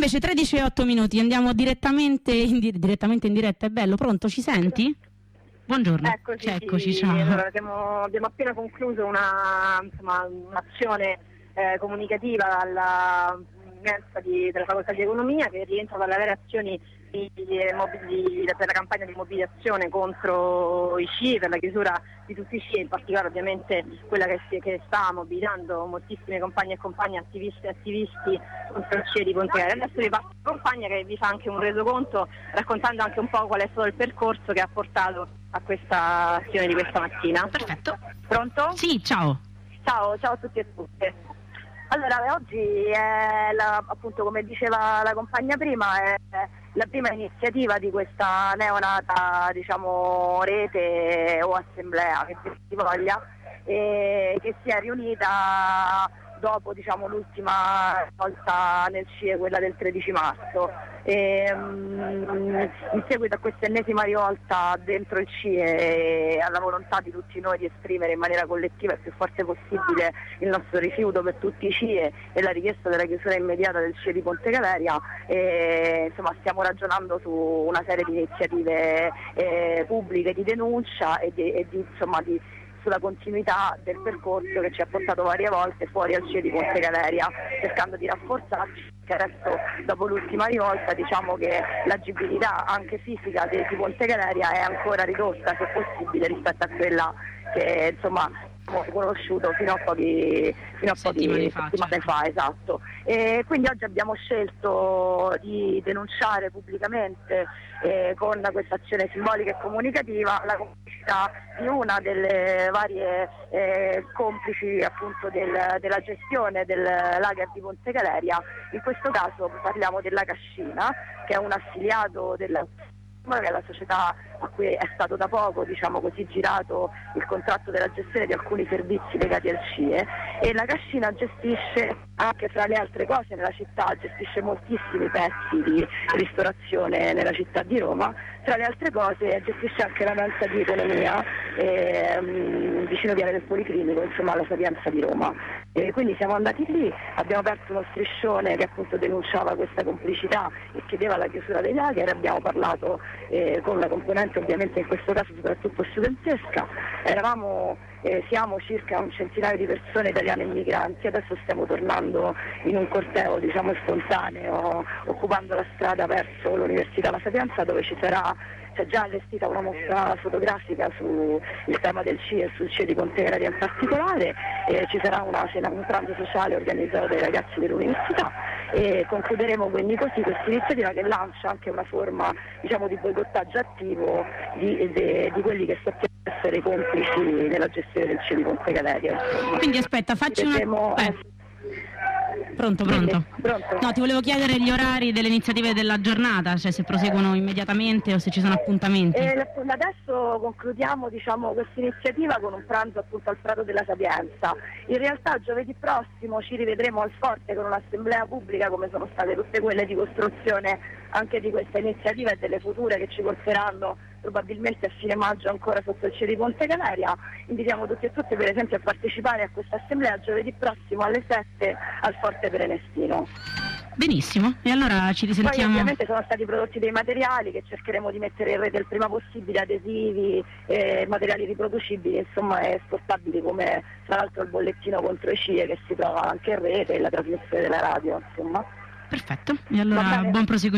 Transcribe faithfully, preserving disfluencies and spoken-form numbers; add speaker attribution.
Speaker 1: invece tredici e otto minuti, andiamo direttamente in, di- direttamente in diretta. È bello, pronto? Ci senti? Buongiorno.
Speaker 2: Eccoci,
Speaker 1: Eccoci,
Speaker 2: sì.
Speaker 1: ciao.
Speaker 2: Allora, abbiamo, abbiamo appena concluso una, insomma, un'azione eh, comunicativa alla mensa di, della Facoltà di Economia, che rientra dalle vere azioni di, di, di, per la campagna di mobilitazione contro i C I E, per la chiusura di tutti i C I E, in particolare ovviamente quella che, si, che sta mobilitando moltissime compagne e compagni, attivisti e attivisti contro il C I E di Ponte Galeria. Adesso vi passo la compagna che vi fa anche un resoconto raccontando anche un po' qual è stato il percorso che ha portato a questa azione di questa mattina.
Speaker 1: Perfetto.
Speaker 2: Pronto?
Speaker 1: Sì, ciao.
Speaker 2: Ciao, ciao a tutti e tutte. Allora, oggi è la, appunto, come diceva la compagna prima, è la prima iniziativa di questa neonata, diciamo, rete o assemblea, che si voglia, e che si è riunita dopo, diciamo, l'ultima volta nel C I E, quella del tredici marzo. E, um, in seguito a questa ennesima rivolta dentro il C I E e alla volontà di tutti noi di esprimere in maniera collettiva e più forte possibile il nostro rifiuto per tutti i C I E e la richiesta della chiusura immediata del C I E di Ponte Galeria, e, insomma, stiamo ragionando su una serie di iniziative eh, pubbliche di denuncia e di, e di, insomma, di sulla continuità del percorso che ci ha portato varie volte fuori al C I E di Ponte Galeria, cercando di rafforzarci, che adesso dopo l'ultima rivolta diciamo che l'agibilità anche fisica di, di Ponte Galeria è ancora ridotta, se possibile, rispetto a quella che, insomma, abbiamo conosciuto fino a pochi fino a
Speaker 1: Settimane
Speaker 2: pochi
Speaker 1: fa,
Speaker 2: settimane
Speaker 1: certo.
Speaker 2: fa, esatto. E quindi oggi abbiamo scelto di denunciare pubblicamente eh, con questa azione simbolica e comunicativa la complicità di una delle varie eh, complici, appunto, del, della gestione del lager di Ponte Galeria. In questo caso parliamo della Cascina, che è un affiliato della che è la società a cui è stato da poco, diciamo così, girato il contratto della gestione di alcuni servizi legati al C I E, e la Cascina gestisce anche, fra le altre cose, nella città, gestisce moltissimi pezzi di ristorazione nella città di Roma. Tra le altre cose gestisce anche la mensa di economia ehm, vicino Viale del Policlinico, insomma alla Sapienza di Roma. E quindi siamo andati lì, abbiamo aperto uno striscione che appunto denunciava questa complicità e chiedeva la chiusura dei lager. Abbiamo parlato eh, con la componente, ovviamente in questo caso soprattutto studentesca. Eravamo eh, siamo circa un centinaio di persone italiane immigranti. Adesso stiamo tornando in un corteo, diciamo, spontaneo, occupando la strada verso l'Università La Sapienza, dove ci sarà c'è già allestita una mostra fotografica sul tema del C I E e sul C I E di Ponte Galeria in particolare. E ci sarà una cena, un pranzo sociale organizzato dai ragazzi dell'università, e concluderemo quindi così questa iniziativa, che lancia anche una forma, diciamo, di boicottaggio attivo di, di, di quelli che sappiamo essere complici nella gestione del C I E di Ponte Galeria.
Speaker 1: Quindi aspetta, facci una...
Speaker 2: Vedremo,
Speaker 1: eh.
Speaker 2: eh,
Speaker 1: Pronto, pronto.
Speaker 2: Pronto?
Speaker 1: No, ti volevo chiedere gli orari delle iniziative della giornata, cioè se proseguono immediatamente o se ci sono appuntamenti.
Speaker 2: Eh, adesso concludiamo, diciamo, questa iniziativa con un pranzo appunto al Prato della Sapienza. In realtà giovedì prossimo ci rivedremo al Forte con un'assemblea pubblica, come sono state tutte quelle di costruzione anche di questa iniziativa e delle future che ci porteranno probabilmente a fine maggio ancora sotto il C I E di Ponte Galeria. Invitiamo tutti e tutte, per esempio, a partecipare a questa assemblea giovedì prossimo alle sette al Forte Prenestino.
Speaker 1: Benissimo, e allora ci risentiamo.
Speaker 2: Poi ovviamente sono stati prodotti dei materiali che cercheremo di mettere in rete il prima possibile, adesivi, eh, materiali riproducibili, insomma, e esportabili, come tra l'altro il bollettino contro i C I E che si trova anche in rete, e la trasmissione della radio, insomma.
Speaker 1: Perfetto, e allora buon proseguimento.